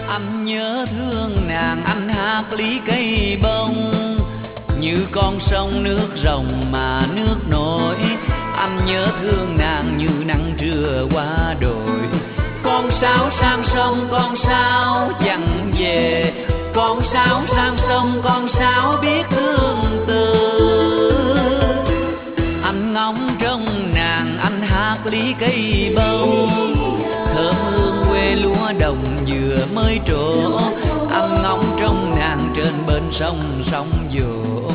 Anh nhớ thương nàng, anh hát lý cây bông, như con sông nước rồng mà nước nổi. Anh nhớ thương nàng như nắng trưa qua đồi. Con sáo sang sông, con sáo dặn về, con sáo sang sông, con sáo biết thương từ. Anh ngóng trong nàng, anh hát lý cây bông, thơm hương quê lúa đồng vừa mới trổ. Anh ngóng trong nàng trên bên sông sông vỗ.